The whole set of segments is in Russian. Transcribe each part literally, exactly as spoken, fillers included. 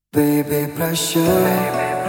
Baby, прощай.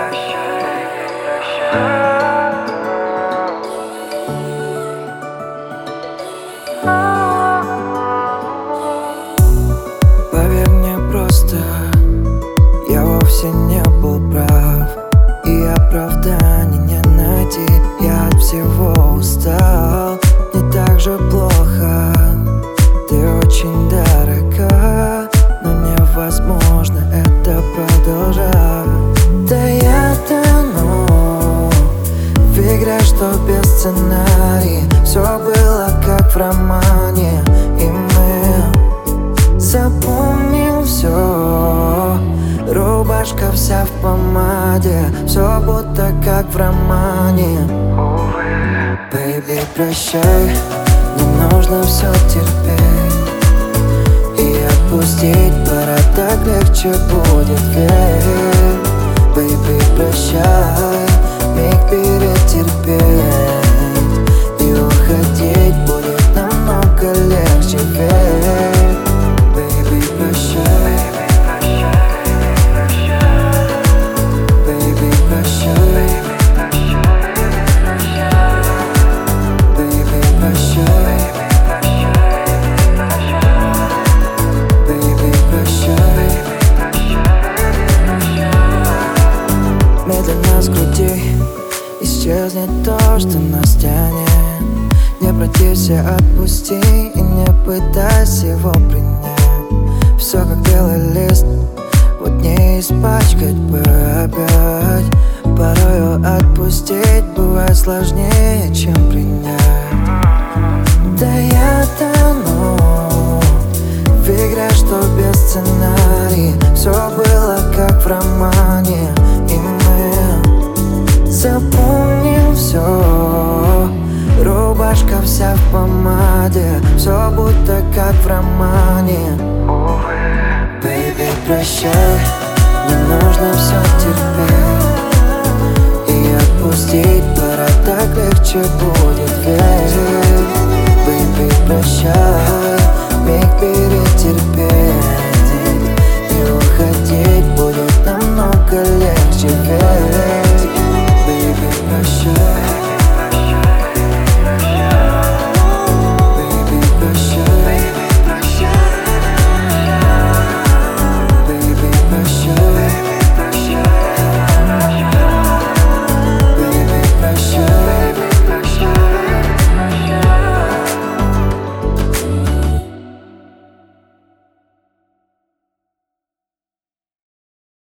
Поверь мне просто, я вовсе не был прав, и оправданий не найти. Я от всего устал, не так же плохо. Ты очень дорога, но невозможно это продолжать. Да я тону в игре, что без сценария. Все было как в романе, и мы запомним все. Рубашка вся в помаде, все будто как в романе. Baby, прощай, не нужно все терпеть и отпустить, пора, так легче будет, верь. Baby, прощай, миг перетерпеть и уходить будет намного легче, верь. Baby, прощай. Baby, прощай. Baby, прощай. Baby, прощай. Медленно с груди исчезнет то, что нас тянет. Не протився, отпусти и не пытайся его принять. Все как белый лист, вот не испачкать бы опять. Порою отпустить бывает сложнее, чем принять. Да я тону в игре, что без сценария. Все было как в романе, и мы запомним все. Рубашка вся в помаде, все будто как в романе. Baby, прощай, не нужно все терпеть и отпустить, пора, так легче будет, верь. Baby, прощай, миг перетерпеть